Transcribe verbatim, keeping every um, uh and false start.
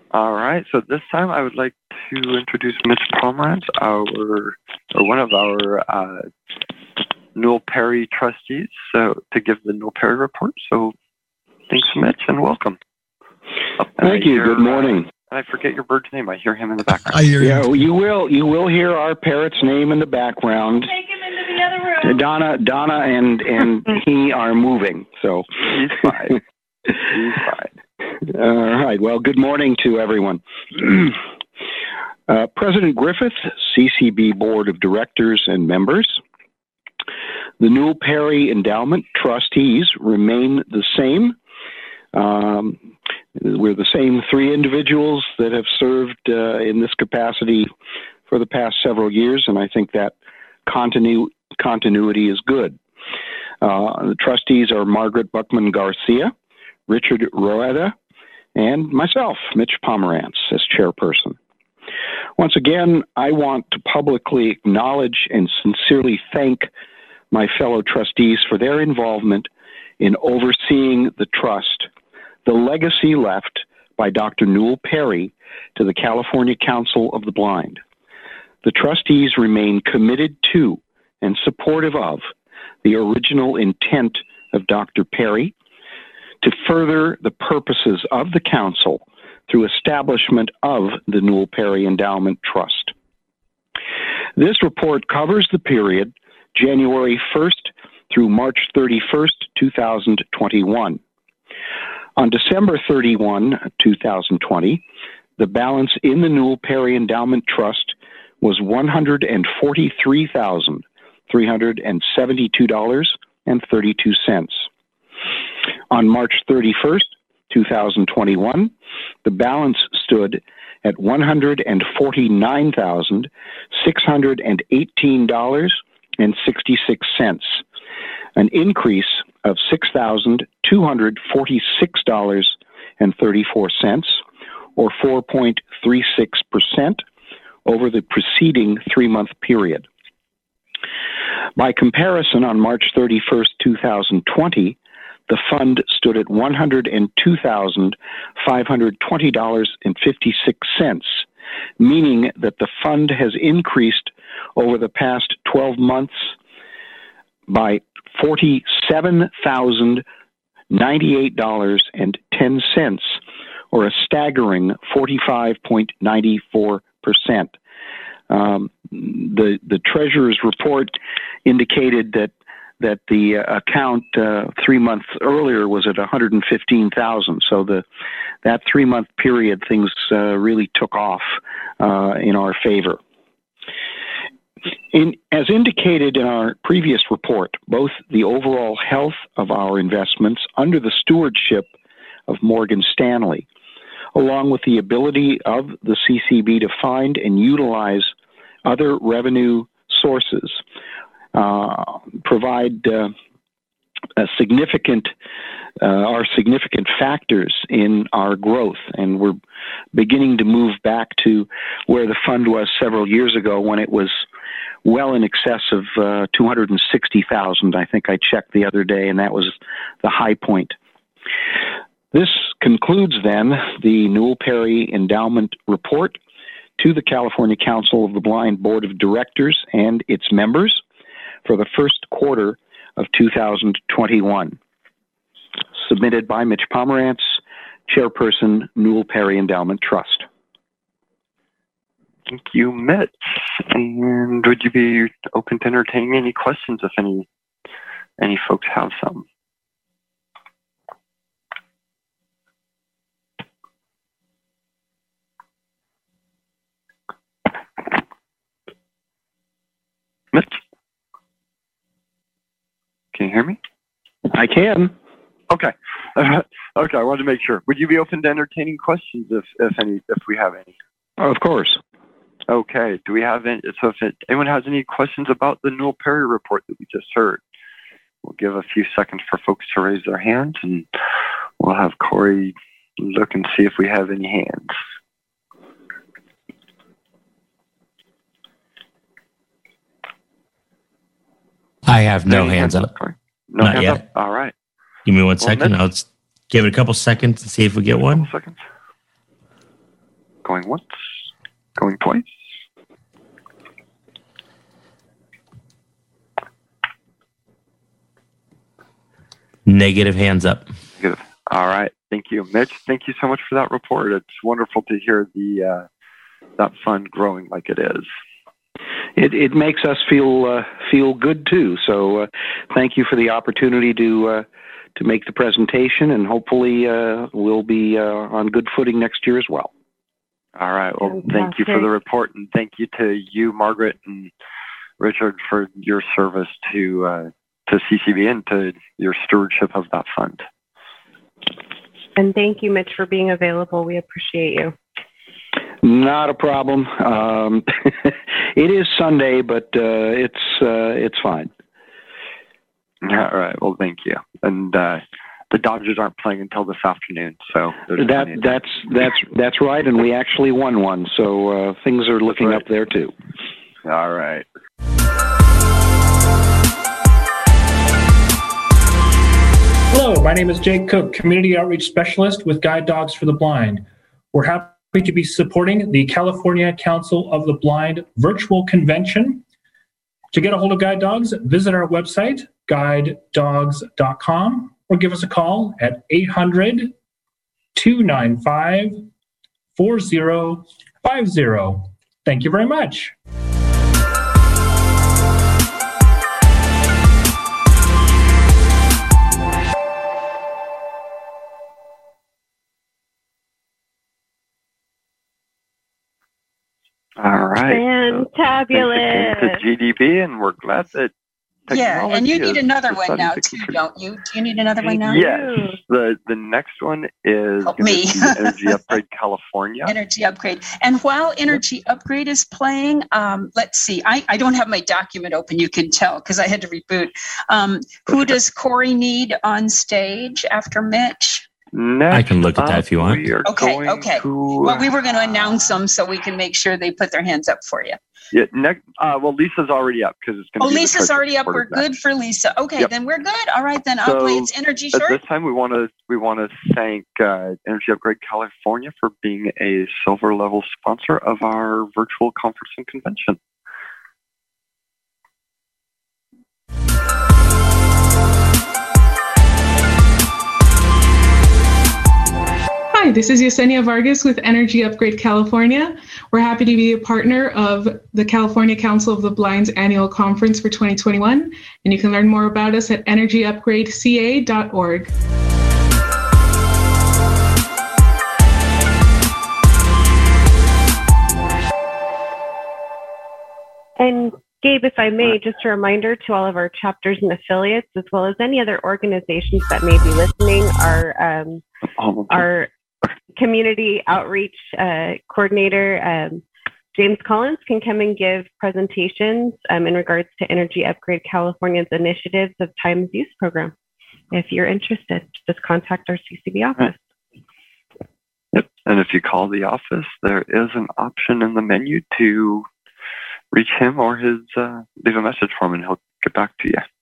All right. So this time I would like to introduce Mitch Pomerantz, our or one of our uh, Newell Perry trustees, so to give the Newell Perry report. So thanks, Mitch, and welcome. Oh, and Thank I you. Hear, Good morning. Uh, I forget your bird's name. I hear him in the background. I hear yeah, you. you will. You will hear our parrot's name in the background. Take him into the other room. Donna, Donna, and and he are moving. So he's fine. He's fine. All right. Well, good morning to everyone. uh, President Griffith, C C B Board of Directors and members. The Newell Perry Endowment trustees remain the same. Um, we're the same three individuals that have served uh, in this capacity for the past several years, and I think that continu- continuity is good. Uh, the trustees are Margaret Buckman Garcia, Richard Roeda, and myself, Mitch Pomerantz, as chairperson. Once again, I want to publicly acknowledge and sincerely thank my fellow trustees for their involvement in overseeing the trust, the legacy left by Doctor Newell Perry to the California Council of the Blind. The trustees remain committed to and supportive of the original intent of Doctor Perry to further the purposes of the Council through establishment of the Newell Perry Endowment Trust. This report covers the period January first through March thirty-first, two thousand twenty-one. On December thirty-first, two thousand twenty, the balance in the Newell Perry Endowment Trust was one hundred forty-three thousand, three hundred seventy-two dollars and thirty-two cents. On March thirty-first, two thousand twenty-one, the balance stood at one hundred forty-nine thousand, six hundred eighteen dollars and sixty-six cents, an increase of six thousand two hundred forty-six dollars and thirty-four cents, or four point three six percent over the preceding three-month period. By comparison, on March thirty-first, two thousand twenty, the fund stood at one hundred two thousand five hundred twenty dollars and fifty-six cents, meaning that the fund has increased over the past twelve months by forty-seven thousand ninety-eight dollars and ten cents, or a staggering forty-five point nine four percent. Um, the the treasurer's report indicated that that the uh, account uh, three months earlier was at one hundred fifteen thousand. So the that three month period, things uh, really took off uh, in our favor. In, as indicated in our previous report, both the overall health of our investments under the stewardship of Morgan Stanley, along with the ability of the C C B to find and utilize other revenue sources, uh, provide uh, a significant, uh, are significant factors in our growth. And we're beginning to move back to where the fund was several years ago when it was well in excess of uh, two hundred sixty thousand. I think I checked the other day, and that was the high point. This concludes then the Newell Perry Endowment Report to the California Council of the Blind Board of Directors and its members for the first quarter of two thousand twenty-one. Submitted by Mitch Pomerantz, Chairperson, Newell Perry Endowment Trust. Thank you, Mitch. And would you be open to entertaining any questions if any any folks have some? Mitch? Can you hear me? I can. Okay. Uh, okay, I wanted to make sure. Would you be open to entertaining questions if, if any, if we have any? Of course. Okay. Do we have any? So if it, anyone has any questions about the Newell Perry report that we just heard, we'll give a few seconds for folks to raise their hands, and we'll have Corey look and see if we have any hands. I have no hands, hands up. up no Not hands yet. Up? All right. Give me one well, second. I'll just give it a couple seconds and see if we get one. Seconds. going once, going twice. Negative hands up. Good. All right. Thank you, Mitch. Thank you so much for that report. It's wonderful to hear the uh, that fund growing like it is. It, it makes us feel uh, feel good too. So uh, thank you for the opportunity to uh, to make the presentation, and hopefully uh, we'll be uh, on good footing next year as well. All right. Well, Fantastic. Thank you for the report, and thank you to you, Margaret and Richard, for your service to uh, to C C B and to your stewardship of that fund. And thank you, Mitch, for being available. We appreciate you. Not a problem. Um, it is Sunday, but uh, it's uh, it's fine. All right. Well, thank you. And uh, the Dodgers aren't playing until this afternoon, so that that's that's that's right. And we actually won one, so uh, things are looking right up there too. All right. Hello, my name is Jake Cook, Community Outreach Specialist with Guide Dogs for the Blind. We're happy to be supporting the California Council of the Blind virtual convention. To get a hold of Guide Dogs, visit our website, guide dogs dot com, or give us a call at eight hundred, two nine five, four zero five zero. Thank you very much. All right. Fantabulous. So, to G D B, and we're glad that yeah, and you need another one now too, don't you? Do you need another one now? Yes. The the next one is oh, me. Energy Upgrade California. Energy Upgrade. And while Energy Upgrade is playing, um, let's see. I, I don't have my document open. You can tell because I had to reboot. Um, who does Corey need on stage after Mitch? Next I can look at that if you want. We okay, okay. To, well, we were going to announce them so we can make sure they put their hands up for you. Yeah, next. Uh, well, Lisa's already up because it's going to. Oh, be Lisa's already up. We're good for Lisa. Okay, yep. Then we're good. All right, then I'll so play its energy short. At this time, we want to we want to thank uh, Energy Upgrade California for being a silver level sponsor of our virtual conference and convention. Hi, this is Yesenia Vargas with Energy Upgrade California. We're happy to be a partner of the California Council of the Blind's annual conference for twenty twenty-one, and you can learn more about us at energy upgrade c a dot org. And Gabe, if I may, just a reminder to all of our chapters and affiliates, as well as any other organizations that may be listening, our um, oh, our community outreach uh, coordinator, um, James Collins, can come and give presentations um, in regards to Energy Upgrade California's initiatives of Times Use program. If you're interested, just contact our C C B office. Yep. And if you call the office, there is an option in the menu to reach him or his, uh, leave a message for him, and he'll get back to you.